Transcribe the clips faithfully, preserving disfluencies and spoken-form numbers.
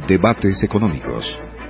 Debates económicos.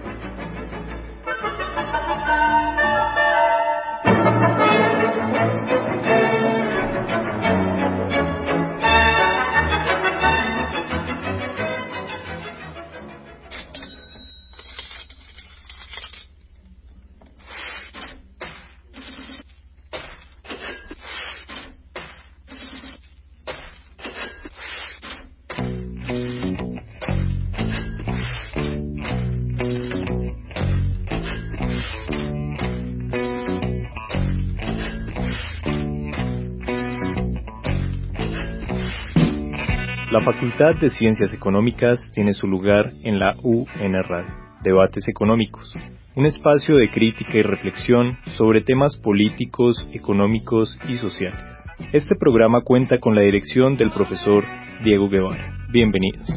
La Facultad de Ciencias Económicas tiene su lugar en la U N Radio, Debates Económicos, un espacio de crítica y reflexión sobre temas políticos, económicos y sociales. Este programa cuenta con la dirección del profesor Diego Guevara. Bienvenidos.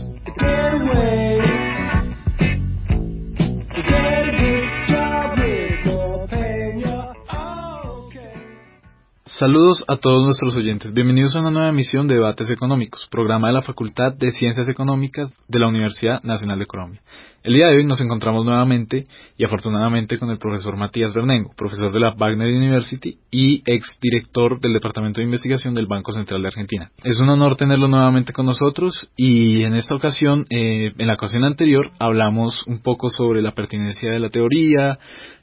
Saludos a todos nuestros oyentes. Bienvenidos a una nueva emisión de Debates Económicos, programa de la Facultad de Ciencias Económicas de la Universidad Nacional de Colombia. El día de hoy nos encontramos nuevamente y afortunadamente con el profesor Matías Bernengo, profesor de la Wagner University y exdirector del Departamento de Investigación del Banco Central de Argentina. Es un honor tenerlo nuevamente con nosotros y en esta ocasión, eh, en la ocasión anterior, hablamos un poco sobre la pertinencia de la teoría,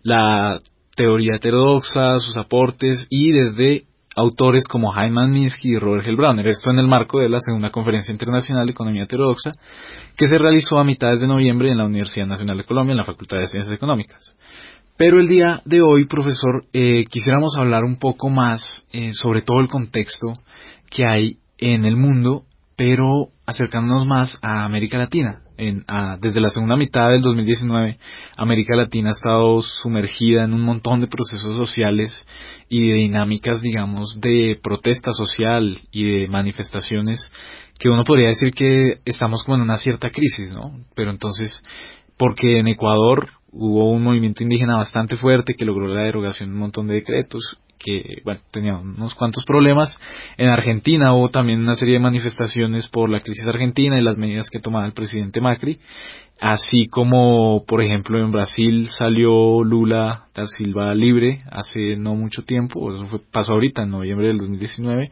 la teoría heterodoxa, sus aportes y desde autores como Hyman Minsky y Robert Hellbrauner, esto en el marco de la segunda Conferencia Internacional de Economía Heterodoxa que se realizó a mitades de noviembre en la Universidad Nacional de Colombia en la Facultad de Ciencias Económicas. Pero el día de hoy, profesor, eh, quisiéramos hablar un poco más eh, sobre todo el contexto que hay en el mundo, pero acercándonos más a América Latina. En, a, desde la segunda mitad del dos mil diecinueve, América Latina ha estado sumergida en un montón de procesos sociales y de dinámicas, digamos, de protesta social y de manifestaciones que uno podría decir que estamos como en una cierta crisis, ¿no? Pero entonces, porque en Ecuador hubo un movimiento indígena bastante fuerte que logró la derogación de un montón de decretos que, bueno, tenía unos cuantos problemas. En Argentina hubo también una serie de manifestaciones por la crisis argentina y las medidas que tomaba el presidente Macri, así como, por ejemplo, en Brasil salió Lula da Silva libre hace no mucho tiempo, eso fue, pasó ahorita en noviembre del dos mil diecinueve,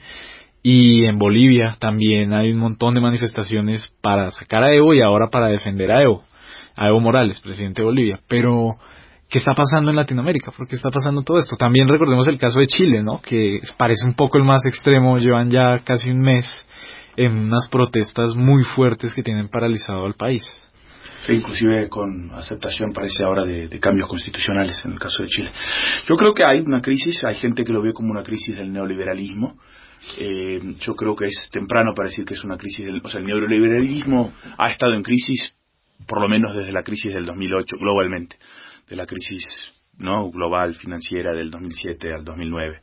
y en Bolivia también hay un montón de manifestaciones para sacar a Evo y ahora para defender a Evo, a Evo Morales, presidente de Bolivia, pero ¿qué está pasando en Latinoamérica? ¿Por qué está pasando todo esto? También recordemos el caso de Chile, ¿no? Que parece un poco el más extremo, llevan ya casi un mes en unas protestas muy fuertes que tienen paralizado al país. Sí, inclusive con aceptación parece ahora de, de cambios constitucionales en el caso de Chile. Yo creo que hay una crisis, hay gente que lo ve como una crisis del neoliberalismo. Eh, yo creo que es temprano para decir que es una crisis del, o sea, el neoliberalismo ha estado en crisis por lo menos desde la crisis del dos mil ocho globalmente, de la crisis no global financiera del dos mil siete al dos mil nueve.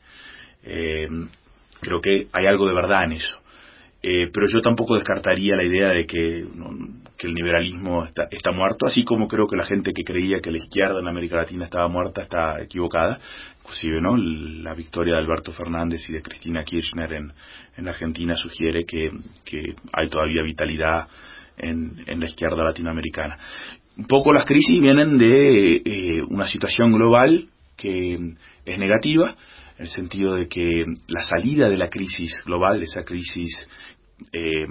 Eh, creo que hay algo de verdad en eso. Eh, pero yo tampoco descartaría la idea de que, no, que el liberalismo está, está muerto, así como creo que la gente que creía que la izquierda en América Latina estaba muerta está equivocada. Inclusive, ¿no?, la victoria de Alberto Fernández y de Cristina Kirchner en, en Argentina sugiere que, que hay todavía vitalidad en, en la izquierda latinoamericana. Un poco las crisis vienen de eh, una situación global que es negativa, en el sentido de que la salida de la crisis global, esa crisis eh,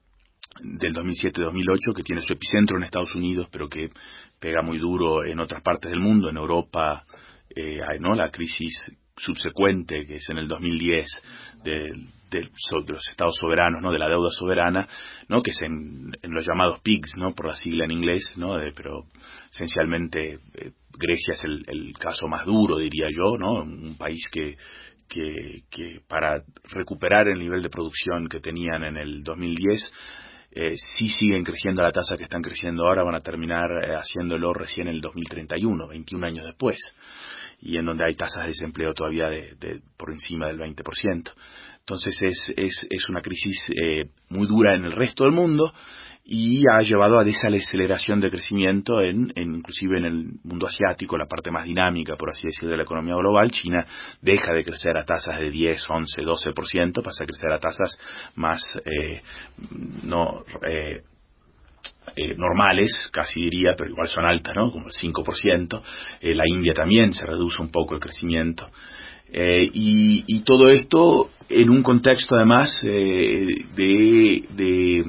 del dos mil siete dos mil ocho, que tiene su epicentro en Estados Unidos, pero que pega muy duro en otras partes del mundo, en Europa, eh, hay, ¿no?, la crisis subsecuente, que es en el dos mil diez, de, de, de los estados soberanos, ¿no?, de la deuda soberana, ¿no?, que es en, en los llamados P I G S, ¿no?, por la sigla en inglés, ¿no?, de, pero esencialmente eh, Grecia es el, el caso más duro, diría yo, ¿no?, un país que, que, que para recuperar el nivel de producción que tenían en el dos mil diez, eh, si siguen creciendo a la tasa que están creciendo ahora, van a terminar eh, haciéndolo recién en el dos mil treinta y uno, veintiún años después, y en donde hay tasas de desempleo todavía de, de por encima del veinte por ciento. Entonces es, es, es una crisis eh, muy dura en el resto del mundo y ha llevado a desaceleración de crecimiento en, en inclusive en el mundo asiático, la parte más dinámica, por así decirlo, de la economía global. China deja de crecer a tasas de diez, once, doce por ciento, pasa a crecer a tasas más eh, no eh, eh, normales, casi diría, pero igual son altas, ¿no? Como el cinco por ciento. Eh, la India también se reduce un poco el crecimiento. Eh, y, y todo esto en un contexto además eh, de, de,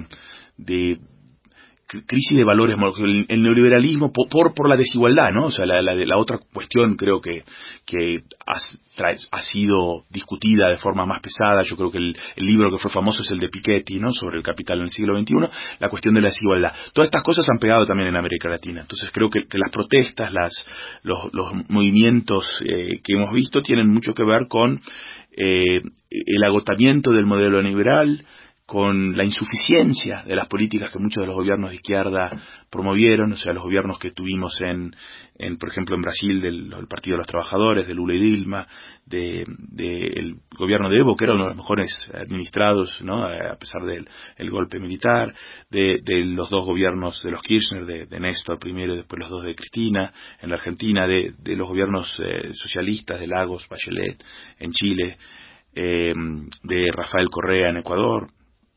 de crisis de valores, el, el neoliberalismo por, por por la desigualdad, ¿no? O sea, la, la, la otra cuestión creo que que ha, trae, ha sido discutida de forma más pesada. Yo creo que el, el libro que fue famoso es el de Piketty, ¿no? Sobre el capital en el siglo veintiuno, la cuestión de la desigualdad. Todas estas cosas han pegado también en América Latina. Entonces creo que, que las protestas, las los, los movimientos eh, que hemos visto tienen mucho que ver con eh, el agotamiento del modelo neoliberal, con la insuficiencia de las políticas que muchos de los gobiernos de izquierda promovieron, o sea, los gobiernos que tuvimos en, en por ejemplo, en Brasil, del, del Partido de los Trabajadores, de Lula y Dilma, del de, de gobierno de Evo, que era uno de los mejores administrados, ¿no?, a pesar del el golpe militar, de, de los dos gobiernos de los Kirchner, de, de Néstor primero y después los dos de Cristina, en la Argentina, de, de los gobiernos eh, socialistas de Lagos, Bachelet, en Chile, eh, de Rafael Correa en Ecuador.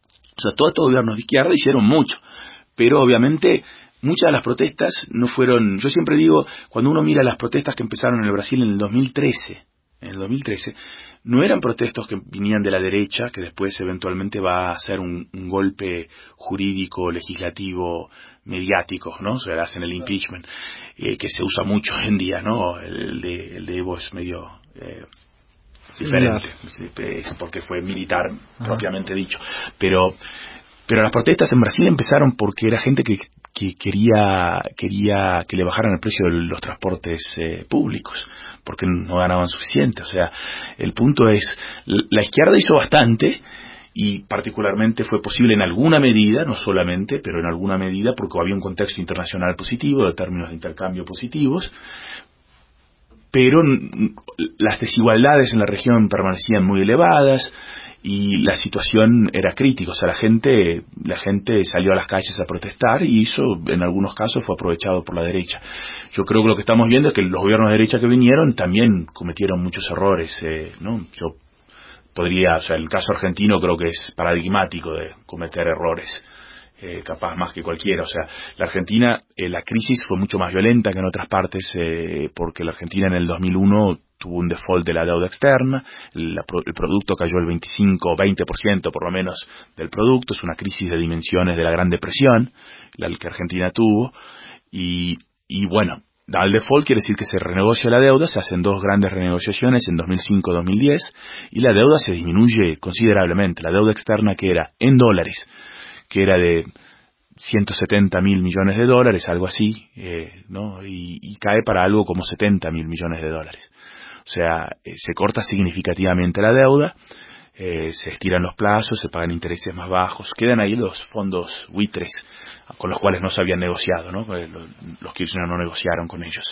O sea, todos estos gobiernos de izquierda hicieron mucho, pero obviamente muchas de las protestas no fueron. Yo siempre digo, cuando uno mira las protestas que empezaron en el Brasil en el dos mil trece, en el dos mil trece, no eran protestas que vinían de la derecha, que después eventualmente va a hacer un, un golpe jurídico, legislativo, mediático, ¿no? O sea, hacen el impeachment, eh, que se usa mucho hoy en día, ¿no? El de, el de Evo es medio Eh, diferente, es porque fue militar, ajá, propiamente dicho, pero pero las protestas en Brasil empezaron porque era gente que, que quería quería que le bajaran el precio de los transportes eh, públicos, porque no ganaban suficiente. O sea, el punto es, la izquierda hizo bastante, y particularmente fue posible en alguna medida, no solamente, pero en alguna medida, porque había un contexto internacional positivo, de términos de intercambio positivos, pero las desigualdades en la región permanecían muy elevadas y la situación era crítica. O sea, la gente la gente salió a las calles a protestar, y eso en algunos casos fue aprovechado por la derecha. Yo creo que lo que estamos viendo es que los gobiernos de derecha que vinieron también cometieron muchos errores, eh, ¿no? Yo podría, o sea, el caso argentino creo que es paradigmático de cometer errores. Eh, capaz más que cualquiera. O sea, la Argentina, eh, la crisis fue mucho más violenta que en otras partes, eh, porque la Argentina en el dos mil uno tuvo un default de la deuda externa, la, el producto cayó el veinticinco o veinte por ciento por lo menos del producto. Es una crisis de dimensiones de la Gran Depresión, la que Argentina tuvo, y, y bueno, al default quiere decir que se renegocia la deuda, se hacen dos grandes renegociaciones en dos mil cinco y dos mil diez, y la deuda se disminuye considerablemente. La deuda externa, que era en dólares, que era de ciento setenta mil millones de dólares, algo así, eh, ¿no? Y, y cae para algo como setenta mil millones de dólares. O sea, eh, se corta significativamente la deuda, eh, se estiran los plazos, se pagan intereses más bajos, quedan ahí los fondos buitres con los cuales no se habían negociado, ¿no? Los, los Kirchner no negociaron con ellos.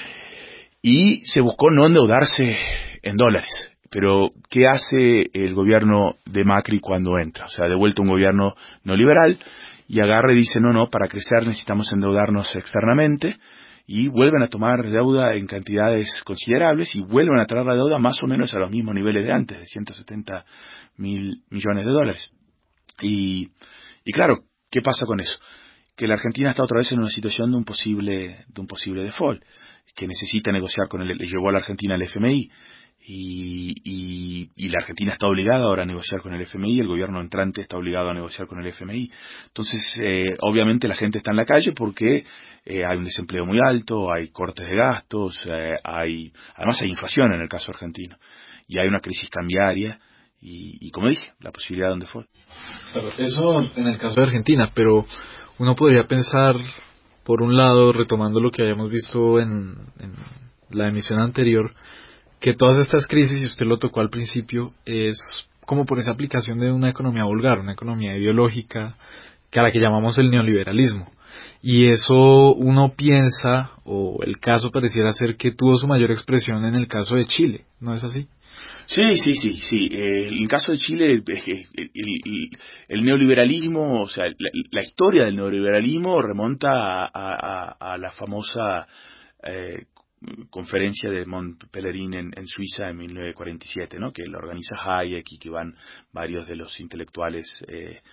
Y se buscó no endeudarse en dólares. Pero, ¿qué hace el gobierno de Macri cuando entra? O sea, de vuelta un gobierno neoliberal, y agarra y dice, no, no, para crecer necesitamos endeudarnos externamente, y vuelven a tomar deuda en cantidades considerables, y vuelven a traer la deuda más o menos a los mismos niveles de antes, de ciento setenta mil millones de dólares. Y, y claro, ¿qué pasa con eso? Que la Argentina está otra vez en una situación de un posible, de un posible default, que necesita negociar con el, le llevó a la Argentina el F M I, Y, y, y la Argentina está obligada ahora a negociar con el F M I, el gobierno entrante está obligado a negociar con el F M I. Entonces, eh, obviamente la gente está en la calle porque eh, hay un desempleo muy alto, hay cortes de gastos, eh, hay además hay inflación en el caso argentino, y hay una crisis cambiaria, y, y como dije, la posibilidad de un default. Claro, eso en el caso de Argentina, pero uno podría pensar, por un lado, retomando lo que habíamos visto en, en la emisión anterior, que todas estas crisis, y usted lo tocó al principio, es como por esa aplicación de una economía vulgar, una economía ideológica, que a la que llamamos el neoliberalismo. Y eso uno piensa, o el caso pareciera ser que tuvo su mayor expresión en el caso de Chile, ¿no es así? Sí, sí, sí, sí. Eh, en el caso de Chile, el, el, el neoliberalismo, o sea, la, la historia del neoliberalismo remonta a, a, a la famosa eh, conferencia de Mont Pelerin en, en Suiza en mil novecientos cuarenta y siete, ¿no? Que la organiza Hayek y que van varios de los intelectuales eh,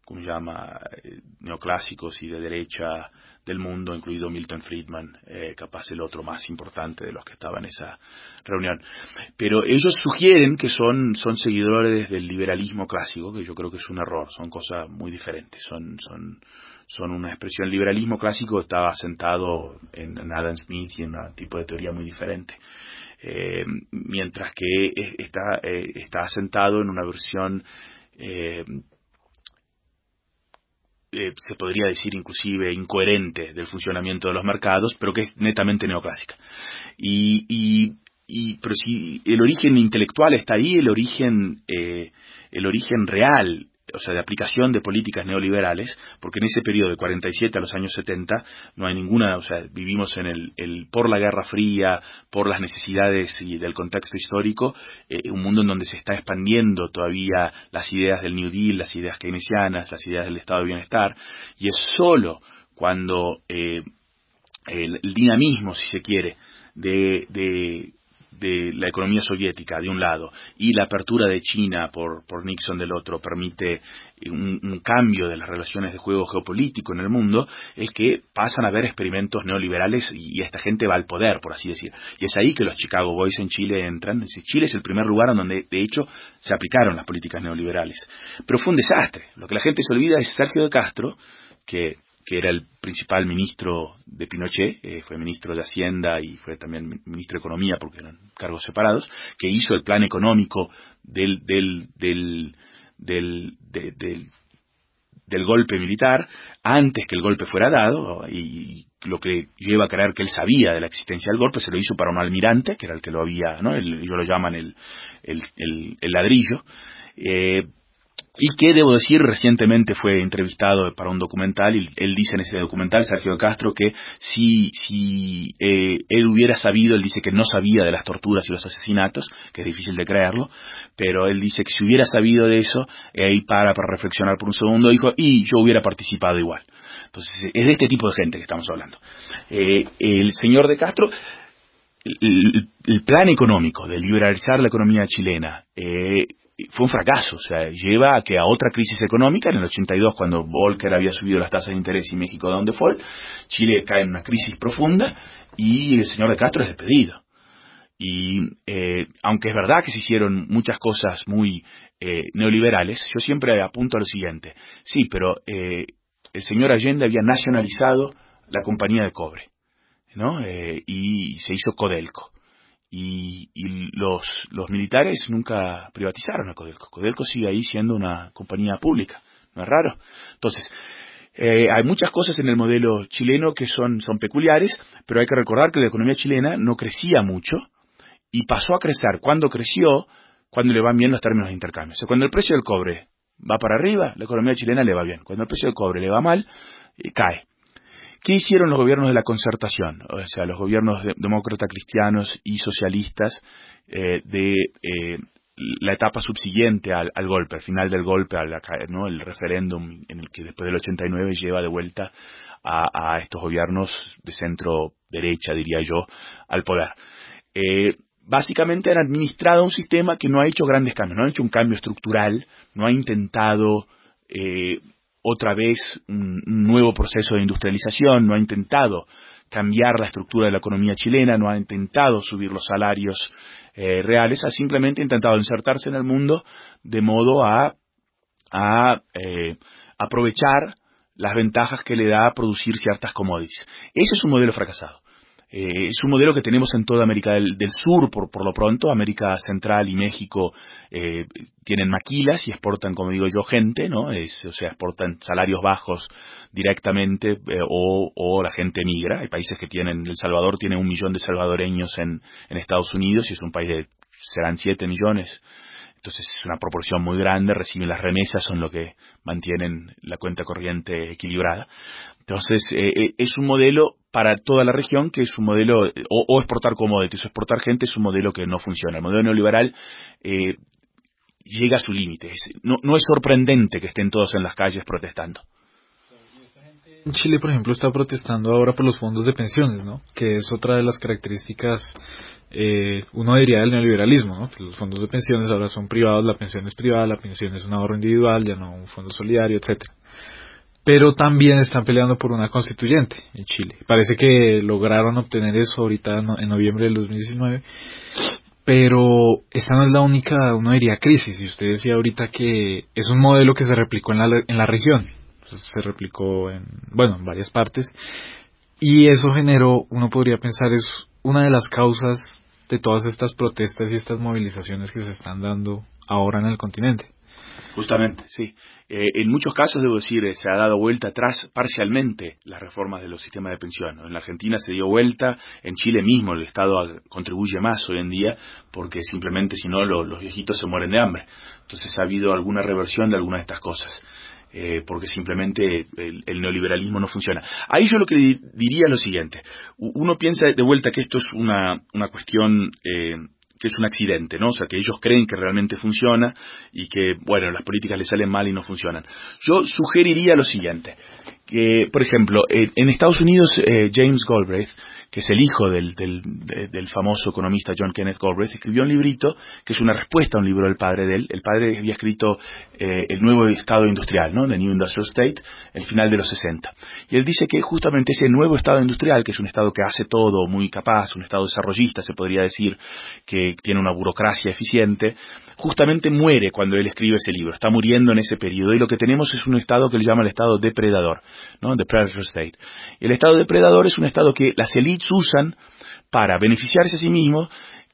como se llama, eh, neoclásicos y de derecha del mundo, incluido Milton Friedman, eh, capaz el otro más importante de los que estaban en esa reunión. Pero ellos sugieren que son, son seguidores del liberalismo clásico, que yo creo que es un error, son cosas muy diferentes, son, son, son una expresión. El liberalismo clásico estaba asentado en, en Adam Smith y en un tipo de teoría muy diferente. Eh, mientras que está, eh, está asentado en una versión eh, Eh, se podría decir inclusive incoherente del funcionamiento de los mercados, pero que es netamente neoclásica. Y, y, y pero si el origen intelectual está ahí, el origen eh, el origen real, o sea, de aplicación de políticas neoliberales, porque en ese periodo de cuarenta y siete a los años setenta no hay ninguna, o sea, vivimos en el, el por la Guerra Fría, por las necesidades y del contexto histórico, eh, un mundo en donde se está expandiendo todavía las ideas del New Deal, las ideas keynesianas, las ideas del estado de bienestar, y es solo cuando eh, el, el dinamismo, si se quiere, de, de de la economía soviética de un lado y la apertura de China por, por Nixon del otro permite un, un cambio de las relaciones de juego geopolítico en el mundo, es que pasan a haber experimentos neoliberales y, y esta gente va al poder, por así decir. Y es ahí que los Chicago Boys en Chile entran. Chile es el primer lugar en donde de hecho se aplicaron las políticas neoliberales. Pero fue un desastre. Lo que la gente se olvida es Sergio de Castro, que que era el principal ministro de Pinochet, eh, fue ministro de Hacienda y fue también ministro de Economía porque eran cargos separados, que hizo el plan económico del del del del, de, del, del golpe militar antes que el golpe fuera dado, y lo que lleva a creer que él sabía de la existencia del golpe. Se lo hizo para un almirante, que era el que lo había, ¿no? El, ellos lo llaman el, el, el, el ladrillo, eh, y que, debo decir, recientemente fue entrevistado para un documental, y él dice en ese documental, Sergio de Castro, que si, si eh, él hubiera sabido, él dice que no sabía de las torturas y los asesinatos, que es difícil de creerlo, pero él dice que si hubiera sabido de eso, eh, ahí para para reflexionar por un segundo, dijo, y yo hubiera participado igual. Entonces, es de este tipo de gente que estamos hablando. Eh, el señor de Castro, el, el plan económico de liberalizar la economía chilena, eh, fue un fracaso, o sea, lleva a que a otra crisis económica, en el ochenta y dos, cuando Volcker había subido las tasas de interés y México da un default, Chile cae en una crisis profunda y el señor de Castro es despedido. Y eh, aunque es verdad que se hicieron muchas cosas muy eh, neoliberales, yo siempre apunto a lo siguiente, sí, pero eh, el señor Allende había nacionalizado la compañía de cobre, ¿no? Eh, y se hizo Codelco. Y, y los, los militares nunca privatizaron a Codelco. Codelco sigue ahí siendo una compañía pública, ¿no es raro? Entonces, eh, hay muchas cosas en el modelo chileno que son, son peculiares, pero hay que recordar que la economía chilena no crecía mucho y pasó a crecer. Cuando creció, cuando le van bien los términos de intercambio. O sea, cuando el precio del cobre va para arriba, la economía chilena le va bien. Cuando el precio del cobre le va mal, eh, cae. ¿Qué hicieron los gobiernos de la concertación? O sea, los gobiernos de, demócratas, cristianos y socialistas eh, de eh, la etapa subsiguiente al, al golpe, al final del golpe, al, ¿no? el referéndum en el que después del ochenta y nueve lleva de vuelta a, a estos gobiernos de centro derecha, diría yo, al poder. Eh, básicamente han administrado un sistema que no ha hecho grandes cambios, no ha hecho un cambio estructural, no ha intentado Eh, otra vez un, un nuevo proceso de industrialización, no ha intentado cambiar la estructura de la economía chilena, no ha intentado subir los salarios eh, reales, ha simplemente intentado insertarse en el mundo de modo a, a eh, aprovechar las ventajas que le da producir ciertas commodities. Ese es un modelo fracasado. Eh, es un modelo que tenemos en toda América del, del Sur, por, por lo pronto. América Central y México eh, tienen maquilas y exportan, como digo yo, gente, ¿no? Es, o sea, exportan salarios bajos directamente eh, o, o la gente migra. Hay países que tienen, El Salvador tiene un millón de salvadoreños en, en Estados Unidos y es un país de, serán siete millones. Entonces es una proporción muy grande, reciben las remesas, son lo que mantienen la cuenta corriente equilibrada. Entonces eh, es un modelo para toda la región que es un modelo, o, o exportar commodities o exportar gente es un modelo que no funciona. El modelo neoliberal eh, llega a su límite. Es, no, no es sorprendente que estén todos en las calles protestando. ¿Y esta gente En Chile, por ejemplo, está protestando ahora por los fondos de pensiones, ¿no? Que es otra de las características, eh, uno diría, del neoliberalismo, ¿no? Que los fondos de pensiones ahora son privados, la pensión es privada, la pensión es un ahorro individual, ya no un fondo solidario, etcétera. Pero también están peleando por una constituyente en Chile. Parece que lograron obtener eso ahorita en noviembre del dos mil diecinueve, pero esa no es la única, uno diría, crisis. Y usted decía ahorita que es un modelo que se replicó en la, en la región. Se replicó en, bueno, en varias partes, y eso generó, uno podría pensar, es una de las causas de todas estas protestas y estas movilizaciones que se están dando ahora en el continente. Justamente, sí. Eh, en muchos casos, debo decir, eh, se ha dado vuelta atrás parcialmente las reformas de los sistemas de pensión, ¿no? En la Argentina se dio vuelta, en Chile mismo el Estado contribuye más hoy en día, porque simplemente si no lo, los viejitos se mueren de hambre. Entonces ha habido alguna reversión de algunas de estas cosas. Eh, porque simplemente el, el neoliberalismo no funciona. Ahí yo lo que diría es lo siguiente. Uno piensa de vuelta que esto es una, una cuestión eh, que es un accidente, ¿no? O sea, que ellos creen que realmente funciona y que, bueno, las políticas les salen mal y no funcionan. Yo sugeriría lo siguiente, que, por ejemplo, en, en Estados Unidos, eh, James Galbraith, que es el hijo del, del, del famoso economista John Kenneth Galbraith, escribió un librito que es una respuesta a un libro del padre de él. El padre había escrito eh, El nuevo Estado Industrial, ¿no? The New Industrial State, el final de los sesenta. Y él dice que justamente ese nuevo Estado Industrial, que es un Estado que hace todo muy capaz, un Estado desarrollista, se podría decir, que tiene una burocracia eficiente, justamente muere cuando él escribe ese libro. Está muriendo en ese periodo. Y lo que tenemos es un Estado que él llama el Estado depredador, ¿no? The Predator State. El Estado depredador es un Estado que las élites usan para beneficiarse a sí mismos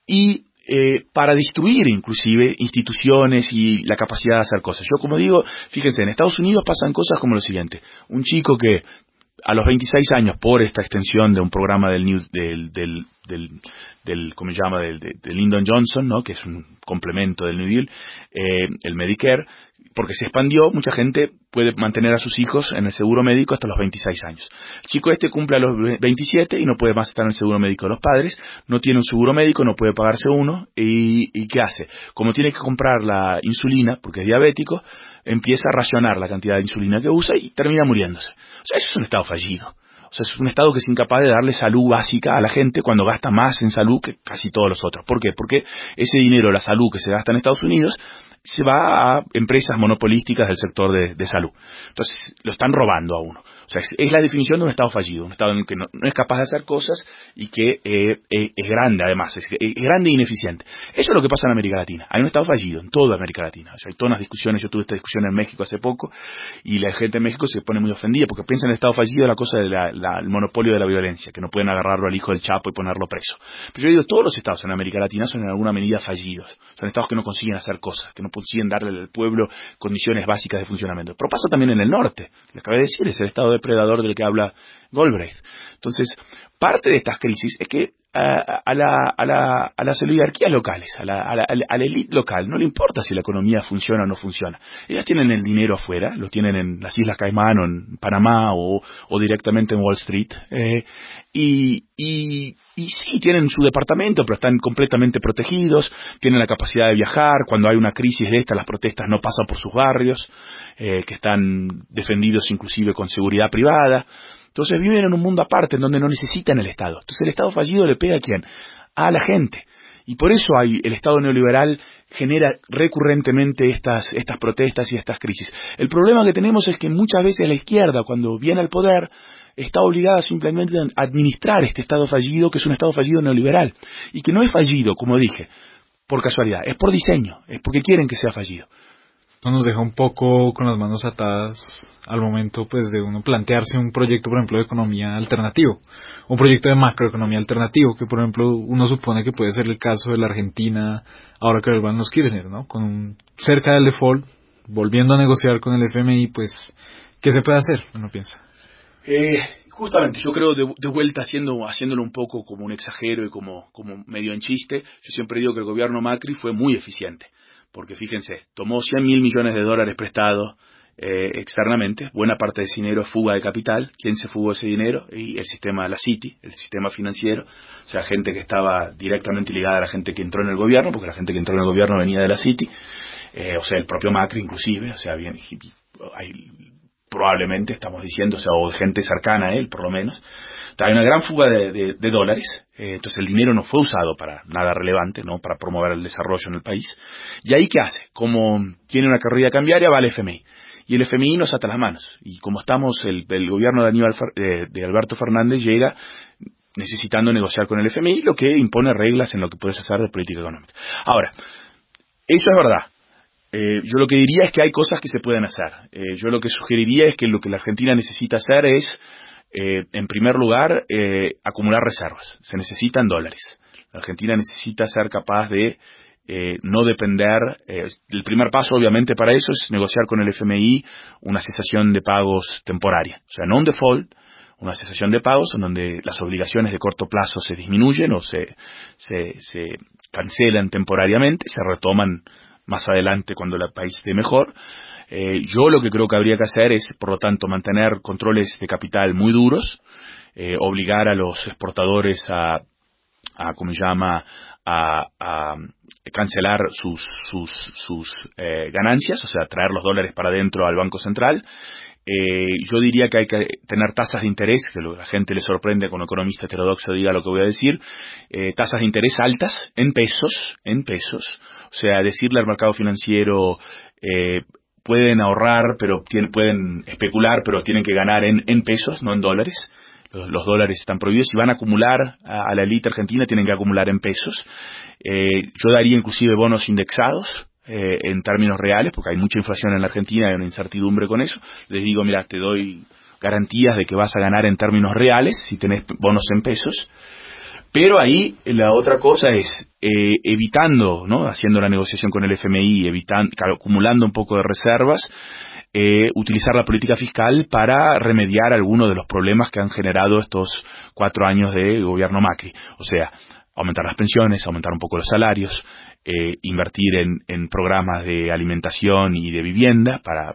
y eh, para destruir inclusive instituciones y la capacidad de hacer cosas. Yo, como digo, fíjense, en Estados Unidos pasan cosas como lo siguiente. Un chico que a los veintiséis años, por esta extensión de un programa del New, del, del, del, del ¿cómo se llama?, del, del, del Lyndon Johnson, ¿no?, que es un complemento del New Deal, eh, el Medicare, porque se expandió, mucha gente puede mantener a sus hijos en el seguro médico hasta los veintiséis años. El chico este cumple a los veintisiete y no puede más estar en el seguro médico de los padres, no tiene un seguro médico, no puede pagarse uno, y, ¿y qué hace? Como tiene que comprar la insulina, porque es diabético, empieza a racionar la cantidad de insulina que usa y termina muriéndose. O sea, eso es un Estado fallido. O sea, es un Estado que es incapaz de darle salud básica a la gente cuando gasta más en salud que casi todos los otros. ¿Por qué? Porque ese dinero, la salud que se gasta en Estados Unidos, se va a empresas monopolísticas del sector de, de salud. Entonces, lo están robando a uno. O sea, es, es la definición de un Estado fallido, un Estado en el que no, no es capaz de hacer cosas y que eh, eh, es grande, además, es, es grande e ineficiente. Eso es lo que pasa en América Latina. Hay un Estado fallido en toda América Latina. O sea, hay todas las discusiones. Yo tuve esta discusión en México hace poco y la gente en México se pone muy ofendida porque piensa en el Estado fallido la cosa del monopolio de la violencia, que no pueden agarrarlo al hijo del Chapo y ponerlo preso. Pero yo digo, todos los Estados en América Latina son en alguna medida fallidos. Son Estados que no consiguen hacer cosas, que no consiguen darle al pueblo condiciones básicas de funcionamiento. Pero pasa también en el norte. Le acabé de decir, es el Estado depredador del que habla Galbraith. Entonces, parte de estas crisis es que a, a, la, a, la, a las oligarquías locales, a la, a, la, a la élite local, no le importa si la economía funciona o no funciona. Ellas tienen el dinero afuera, lo tienen en las Islas Caimán o en Panamá o, o directamente en Wall Street. Eh, y, y, y sí, tienen su departamento, pero están completamente protegidos, tienen la capacidad de viajar. Cuando hay una crisis de esta, las protestas no pasan por sus barrios, eh, que están defendidos inclusive con seguridad privada. Entonces viven en un mundo aparte, en donde no necesitan el Estado. Entonces el Estado fallido le pega a ¿quién? A la gente. Y por eso hay, el Estado neoliberal genera recurrentemente estas, estas protestas y estas crisis. El problema que tenemos es que muchas veces la izquierda, cuando viene al poder, está obligada simplemente a administrar este Estado fallido, que es un Estado fallido neoliberal. Y que no es fallido, como dije, por casualidad, es por diseño, es porque quieren que sea fallido. Esto nos deja un poco con las manos atadas al momento pues de uno plantearse un proyecto, por ejemplo, de economía alternativo, un proyecto de macroeconomía alternativo, que por ejemplo uno supone que puede ser el caso de la Argentina ahora que vuelvan los Kirchner, ¿no? Con un, cerca del default, volviendo a negociar con el F M I, pues, ¿qué se puede hacer? Uno piensa. Eh, justamente, yo creo de, de vuelta haciendo, haciéndolo un poco como un exagero y como, como medio en chiste, yo siempre digo que el gobierno Macri fue muy eficiente. Porque fíjense, tomó cien mil millones de dólares prestados eh, externamente, buena parte de ese dinero es fuga de capital. ¿Quién se fugó ese dinero? Y el sistema de la Citi, el sistema financiero, o sea, gente que estaba directamente ligada a la gente que entró en el gobierno, porque la gente que entró en el gobierno venía de la Citi, eh, o sea, el propio Macri inclusive, o sea, bien, hay probablemente estamos diciendo, o sea, o gente cercana a él, por lo menos. Hay una gran fuga de, de, de dólares, eh, entonces el dinero no fue usado para nada relevante, no para promover el desarrollo en el país. ¿Y ahí qué hace? Como tiene una corrida cambiaria, va al F M I. Y el F M I nos ata las manos. Y como estamos, el, el gobierno de, Aníbal, eh, de Alberto Fernández llega necesitando negociar con el F M I, lo que impone reglas en lo que puedes hacer de política económica. Ahora, eso es verdad. Eh, yo lo que diría es que hay cosas que se pueden hacer. Eh, yo lo que sugeriría es que lo que la Argentina necesita hacer es Eh, en primer lugar, eh, acumular reservas. Se necesitan dólares. La Argentina necesita ser capaz de eh, no depender. Eh, el primer paso, obviamente, para eso es negociar con el F M I una cesación de pagos temporaria. O sea, no un default, una cesación de pagos en donde las obligaciones de corto plazo se disminuyen o se, se, se cancelan temporariamente, se retoman más adelante cuando el país esté mejor. Eh, yo lo que creo que habría que hacer es, por lo tanto, mantener controles de capital muy duros, eh, obligar a los exportadores a, a ¿cómo se llama?, a, a cancelar sus, sus, sus eh, ganancias, o sea, traer los dólares para adentro al Banco Central. Eh, yo diría que hay que tener tasas de interés, que a la gente le sorprende cuando un economista heterodoxo diga lo que voy a decir, eh, tasas de interés altas, en pesos, en pesos, o sea, decirle al mercado financiero, eh, pueden ahorrar, pero tienen, pueden especular, pero tienen que ganar en, en pesos, no en dólares. Los, los dólares están prohibidos. Si van a acumular a, a la élite argentina, tienen que acumular en pesos. Eh, yo daría inclusive bonos indexados eh, en términos reales, porque hay mucha inflación en la Argentina, hay una incertidumbre con eso. Les digo, mira, te doy garantías de que vas a ganar en términos reales si tenés bonos en pesos. Pero ahí la otra cosa es, eh, evitando, ¿no?, haciendo la negociación con el F M I, evitando, acumulando un poco de reservas, eh, utilizar la política fiscal para remediar algunos de los problemas que han generado estos cuatro años de gobierno Macri. O sea, aumentar las pensiones, aumentar un poco los salarios, eh, invertir en, en programas de alimentación y de vivienda para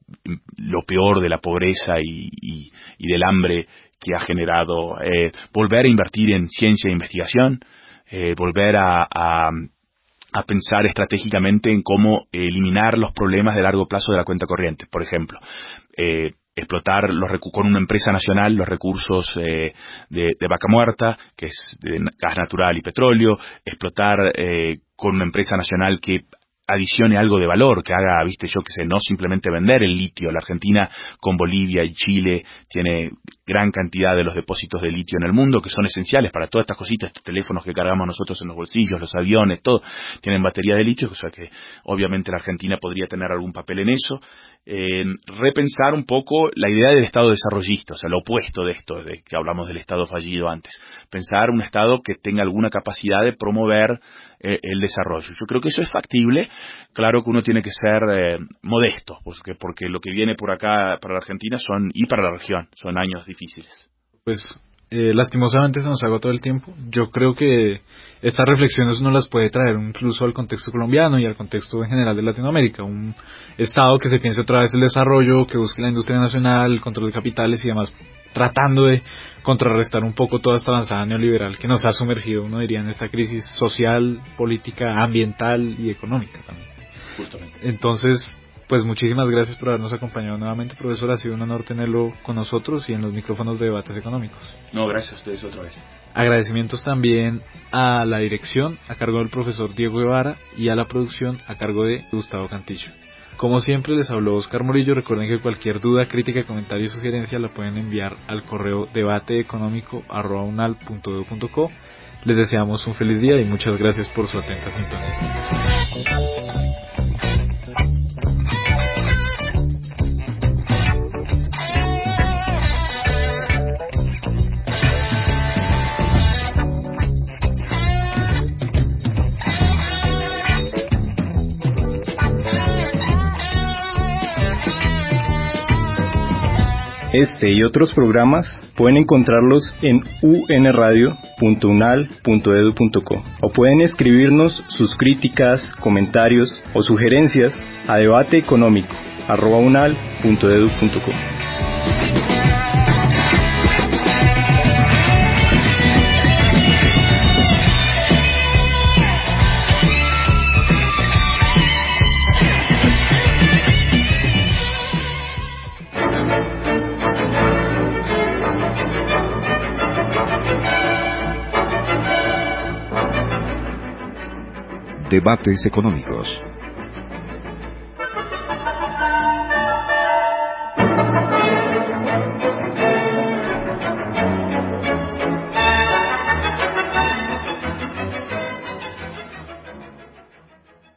lo peor de la pobreza y, y, y del hambre que ha generado, eh, volver a invertir en ciencia e investigación, eh, volver a, a, a pensar estratégicamente en cómo eliminar los problemas de largo plazo de la cuenta corriente. Por ejemplo, eh, explotar los con una empresa nacional los recursos eh, de, de Vaca Muerta, que es de gas natural y petróleo, explotar eh, con una empresa nacional que adicione algo de valor, que haga, viste, yo que sé, no simplemente vender el litio. La Argentina con Bolivia y Chile tiene gran cantidad de los depósitos de litio en el mundo que son esenciales para todas estas cositas, estos teléfonos que cargamos nosotros en los bolsillos, los aviones, todo, tienen batería de litio, o sea que obviamente la Argentina podría tener algún papel en eso. Eh, repensar un poco la idea del Estado desarrollista, o sea, lo opuesto de esto, de que hablamos del Estado fallido antes. Pensar un Estado que tenga alguna capacidad de promover eh, el desarrollo. Yo creo que eso es factible. Claro que uno tiene que ser eh, modesto, porque, porque lo que viene por acá para la Argentina son, y para la región, son años difíciles. Pues eh, lastimosamente se nos agotó el tiempo. Yo creo que estas reflexiones uno las puede traer incluso al contexto colombiano y al contexto en general de Latinoamérica. Un Estado que se piense otra vez el desarrollo, que busque la industria nacional, el control de capitales y demás, tratando de contrarrestar un poco toda esta avanzada neoliberal que nos ha sumergido, uno diría, en esta crisis social, política, ambiental y económica también. Justamente. Entonces, pues muchísimas gracias por habernos acompañado nuevamente, profesor. Ha sido un honor tenerlo con nosotros y en los micrófonos de Debates Económicos. No, gracias a ustedes otra vez. Agradecimientos también a la dirección a cargo del profesor Diego Guevara y a la producción a cargo de Gustavo Cantillo. Como siempre, les habló Oscar Morillo. Recuerden que cualquier duda, crítica, comentario y sugerencia la pueden enviar al correo debateeconómico arroba unal punto edu punto co. Les deseamos un feliz día y muchas gracias por su atenta sintonía. Este y otros programas pueden encontrarlos en u n radio punto unal punto edu punto co o pueden escribirnos sus críticas, comentarios o sugerencias a debateeconómico arroba unal punto edu punto co. Debates Económicos.